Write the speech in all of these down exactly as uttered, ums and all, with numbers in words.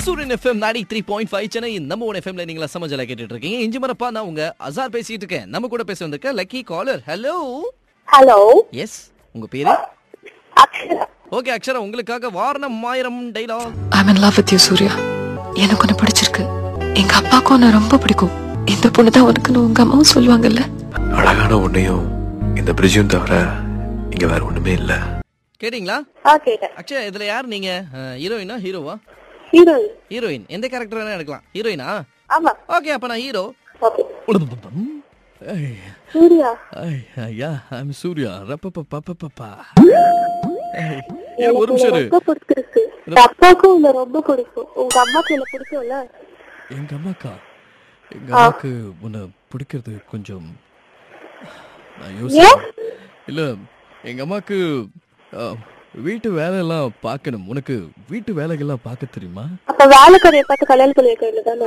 சூரியன் எஃப்எம் நாடி three point five Chennai நம்ம ஒன் எஃப்எம்ல நீங்களா சமஜலா கேட்டுட்டு இருக்கீங்க. இஞ்சி மரப்பா நான் உங்க அசார் பேசிட்டு இருக்கேன். நம்ம கூட பேச வந்திருக்க lucky caller. Hello hello. Yes, உங்க பேரு? அக்ஷரா. ஓகே அக்ஷரா, உங்களுக்காக Vaaranam Aayiram dialogue. I am in love with you Suriya. எனக்கு உன்னை பிடிச்சிருக்கு. எங்க அப்பாவுக்கும் உன்னை ரொம்ப பிடிக்கும். இந்த பொண்ணு தான் உனக்குன்னு உங்க அம்மாவும் சொல்லுவாங்கல்ல. அழகான உன்னையும் இந்த பிரிட்ஜும் தவிர இங்க வேற ஒண்ணுமே இல்ல. கேட்டீங்களா? ஆ கேட்டேன். அக்ஷயா, இதுல யார் நீங்க? ஹீரோயினா ஹீரோவா? ஹீரோயின். ஹீரோயின். எந்த கேரக்டர் வேணா எடுக்கலாம். ஹீரோயினா? ஆமா. ஓகே, அப்ப நான் ஹீரோ. ஓகே. ஏய், சூர்யா. ஐய், ஐயா, ஐம் சூர்யா. ரப்பப்பப்பப்பப்பா. ஏய், ஏய், ஒரு நிமிஷம் இரு. ரொம்ப பிடிச்சிருக்கு. அப்பாவுக்கும் உன்னை ரொம்ப பிடிக்கும். உங்க அம்மாக்கு என்ன பிடிக்கும்ல? எங்க அம்மாக்கா? எங்க அம்மாக்கு உன்னை பிடிக்கிறது கொஞ்சம் நான் யோசிக்கிறேன். இல்ல, எங்க அம்மாக்கு வீட்டு வேலையெல்லாம் பார்க்கணும். உனக்கு வீட்டு வேலைகள்லாம் பார்க்க தெரியுமா? அப்ப வேலைக்காரைய பார்த்து கல்யாணம் பண்ணி வைக்க வேண்டியதானே?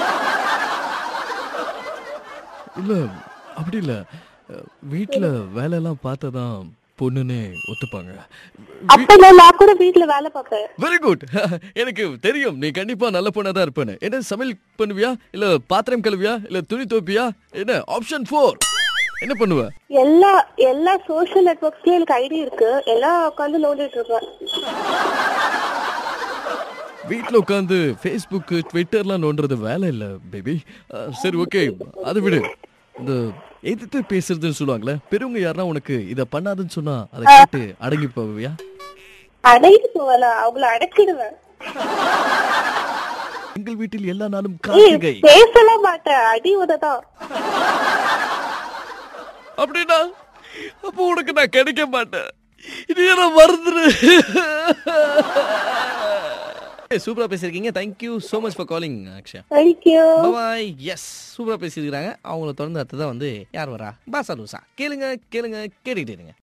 இல்ல, அப்படி இல்ல. வீட்டுல வேலையெல்லாம் பார்த்ததான் பொண்ணுன்னே ஒத்துப்பாங்க. அப்ப நான் கூட வீட்டுல வேலை பார்ப்பேன். Very good. எனக்கு தெரியும் நீ கண்டிப்பா நல்ல பொண்ணா தான் இருப்பேன்னு. என்ன சமையல் பண்ணுவியா, இல்ல பாத்திரம் கழுவியா, இல்ல துணி துவைப்பியா? என்ன ஆப்ஷன் ஃபோர் என்ன பண்ணுவ? எல்லா எல்லா சோஷியல் நெட்வொர்க்ஸ்லயும் எனக்கு ஐடி இருக்கு. எல்லாம் உட்காந்து நோண்டிட்டு இருப்பேன். வீட்டுல உட்காந்து ஃபேஸ்புக் ட்விட்டர்லாம் நோண்டுறது வேலை இல்ல பேபி. சரி, ஓகே, அதை விடு. இந்த எதிர்த்து பேசுறதுன்னு சொல்லுவாங்களே, பெரியவங்க யாருன்னா உனக்கு இத பண்ணாதுன்னு சொன்னா அதை கேட்டு அடங்கி போவியா? அடங்கி போவல, அவங்கள அடக்கிடுவேன். எங்கள் வீட்டில் எல்லா நாளும் கார்த்திகை. பேசலாம் மாட்டேன், அடி உததான். அப்படின்னா அப்போ உனக்கு நான் கிடைக்க மாட்டேன். இது என்ன மறந்துரு. சூப்பரா பேசிருக்கீங்க. Thank you so much for calling Akshaya. Thank you. Bye. Yes, சூப்பரா பேசிருக்காங்க. அவங்கள தொடர்ந்து அடுத்ததான் வந்து யார் வரா? பாசா லூசா. கேளுங்க கேளுங்க கேட்டுக்கிட்டே இருங்க.